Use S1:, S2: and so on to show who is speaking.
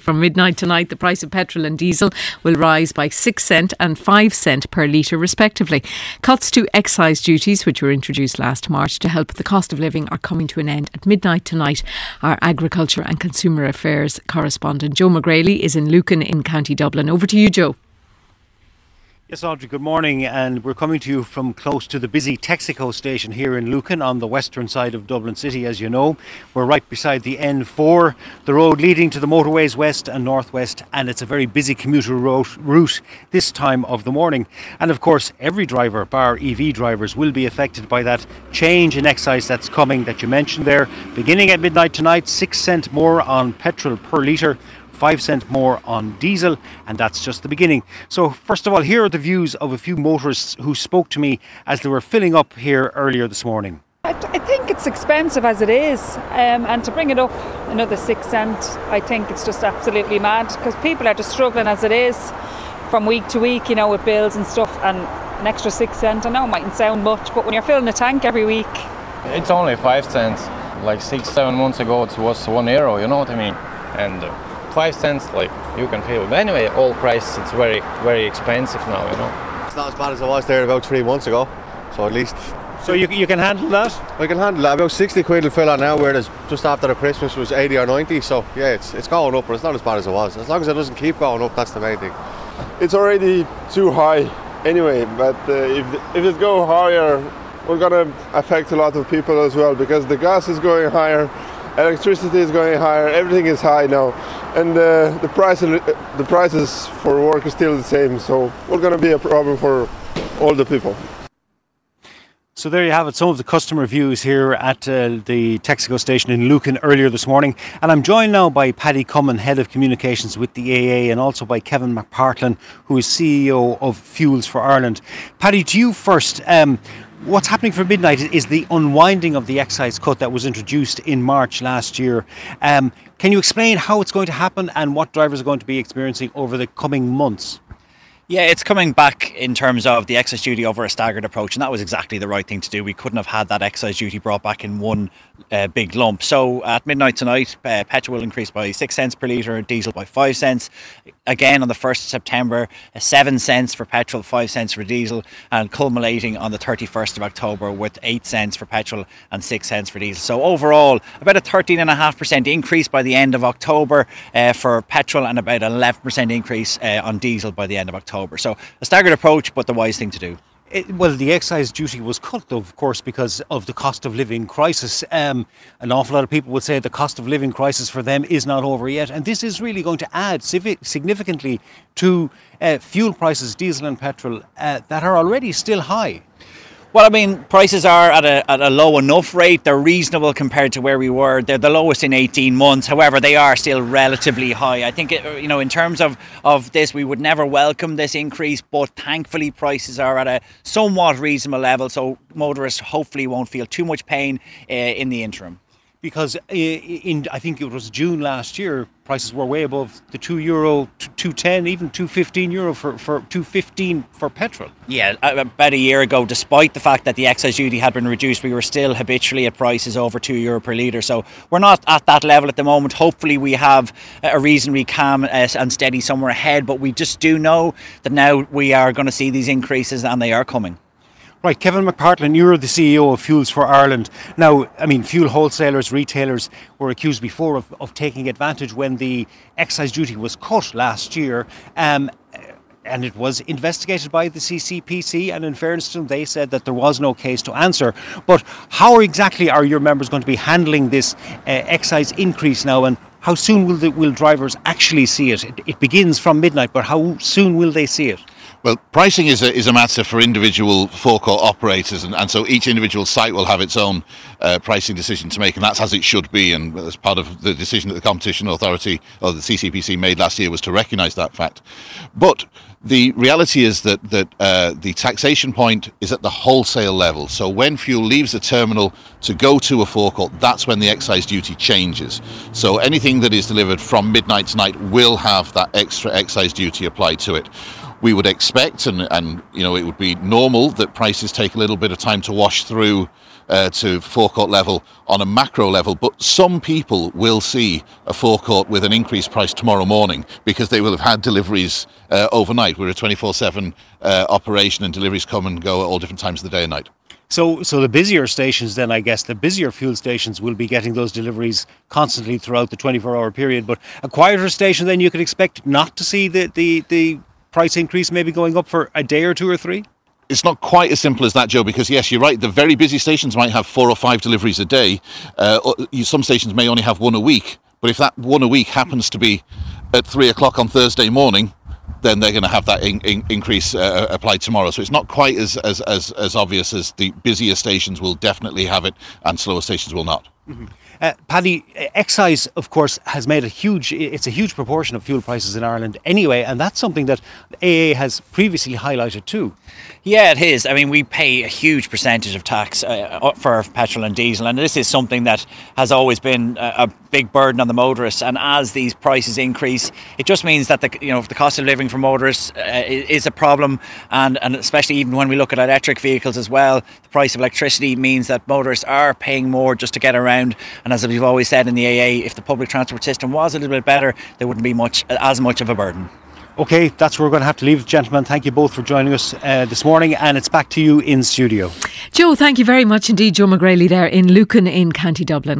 S1: From midnight tonight, the price of petrol and diesel will rise by 6 cent and 5 cent per litre respectively. Cuts to excise duties, which were introduced last March to help with the cost of living, are coming to an end at midnight tonight. Our Agriculture and Consumer Affairs correspondent Joe McGraley is in Lucan in County Dublin. Over to you, Joe.
S2: Yes, Audrey, good morning, and we're coming to you from close to the busy Texaco station here in Lucan on the western side of Dublin City. As you know, we're right beside the N4, the road leading to the motorways west and northwest, and it's a very busy commuter route this time of the morning. And of course, every driver, bar EV drivers, will be affected by that change in excise that's coming that you mentioned there. Beginning at midnight tonight, 6 cent more on petrol per litre, 5 cent more on diesel, and that's just the beginning. So first of all, here are the views of a few motorists who spoke to me as they were filling up here earlier this morning.
S3: I think it's expensive as it is, and to bring it up another 6 cent, I think it's just absolutely mad, because people are just struggling as it is from week to week, with bills and stuff, and an extra 6 cent, I know it mightn't sound much, but when you're filling a tank every week.
S4: It's only 5 cents. Like 6-7 months ago it was €1, you know what I mean? And 5 cents, like, you can feel. But anyway, all price, it's very, very expensive now, It's
S5: not as bad as it was there about 3 months ago, so at least.
S2: So you can handle that?
S5: I can handle that. About 60 quid will fill on now, whereas just after the Christmas was 80 or 90, so yeah, it's going up, but it's not as bad as it was. As long as it doesn't keep going up, that's the main thing.
S6: It's already too high anyway, but if it go higher, we're going to affect a lot of people as well, because the gas is going higher, electricity is going higher, everything is high now, and the prices for work is still the same, so we're going to be a problem for all the people.
S2: So there you have it, some of the customer views here at the Texaco station in Lucan earlier this morning. And I'm joined now by Paddy Cummin, Head of Communications with the AA, and also by Kevin McPartlin, who is CEO of Fuels for Ireland. Paddy, to you first. What's happening for midnight is the unwinding of the excise cut that was introduced in March last year. Can you explain how it's going to happen and what drivers are going to be experiencing over the coming months?
S7: Yeah, it's coming back in terms of the excise duty over a staggered approach, and that was exactly the right thing to do. We couldn't have had that excise duty brought back in one big lump. So at midnight tonight, petrol will increase by 6 cents per litre, diesel by 5 cents. Again, on the 1st of September, 7 cents for petrol, 5 cents for diesel, and culminating on the 31st of October with 8 cents for petrol and 6 cents for diesel. So overall, about a 13.5% increase by the end of October for petrol, and about an 11% increase on diesel by the end of October. So a staggered approach, but the wise thing to do.
S2: Well, the excise duty was cut, of course, because of the cost of living crisis. An awful lot of people would say the cost of living crisis for them is not over yet. And this is really going to add significantly to fuel prices, diesel and petrol, that are already still high.
S7: Well, I mean, prices are at a low enough rate. They're reasonable compared to where we were. They're the lowest in 18 months. However, they are still relatively high. I think, in terms of this, we would never welcome this increase, but thankfully prices are at a somewhat reasonable level. So motorists hopefully won't feel too much pain in the interim.
S2: Because I think it was June last year, prices were way above the €2, €2.10, even €2.15 for €2.15 for petrol.
S7: Yeah, about a year ago, despite the fact that the excise duty had been reduced, we were still habitually at prices over €2 per litre. So we're not at that level at the moment. Hopefully we have a reasonably calm and steady somewhere ahead, but we just do know that now we are going to see these increases, and they are coming.
S2: Right, Kevin McPartlin, you're the CEO of Fuels for Ireland. Now, I mean, fuel wholesalers, retailers were accused before of taking advantage when the excise duty was cut last year. And it was investigated by the CCPC, and in fairness to them, they said that there was no case to answer. But how exactly are your members going to be handling this excise increase now, and how soon will drivers actually see it? It begins from midnight, but how soon will they see it?
S8: Well, pricing is a matter for individual forecourt operators, and so each individual site will have its own pricing decision to make, and that's as it should be. And as part of the decision that the Competition Authority or the CCPC made last year was to recognise that fact. But the reality is that the taxation point is at the wholesale level. So when fuel leaves the terminal to go to a forecourt, that's when the excise duty changes. So anything that is delivered from midnight tonight will have that extra excise duty applied to it. we would expect, and you know, it would be normal that prices take a little bit of time to wash through to forecourt level on a macro level, but some people will see a forecourt with an increased price tomorrow morning because they will have had deliveries overnight. We're a 24/7 operation, and deliveries come and go at all different times of the day and night.
S2: So the busier stations then, I guess, the busier fuel stations will be getting those deliveries constantly throughout the 24-hour period, but a quieter station then you could expect not to see the price increase maybe going up for a day or two or three?
S8: It's not quite as simple as that, Joe, because yes, you're right, the very busy stations might have 4 or 5 deliveries a day. Some stations may only have one a week, but if that one a week happens to be at 3 o'clock on Thursday morning, then they're going to have that increase applied tomorrow. So it's not quite as obvious as the busier stations will definitely have it and slower stations will not.
S2: Mm-hmm. Paddy, excise, of course, has made a huge proportion of fuel prices in Ireland anyway, and that's something that AA has previously highlighted too.
S7: Yeah, it is. I mean, we pay a huge percentage of tax for petrol and diesel, and this is something that has always been a big burden on the motorists. And as these prices increase, it just means that the cost of living for motorists is a problem, and especially even when we look at electric vehicles as well, the price of electricity means that motorists are paying more just to get around. And as we've always said in the AA, if the public transport system was a little bit better, there wouldn't be as much of a burden.
S2: OK, that's where we're going to have to leave it, gentlemen. Thank you both for joining us this morning, and it's back to you in studio.
S1: Joe, thank you very much indeed. Joe McGraley there in Lucan in County Dublin.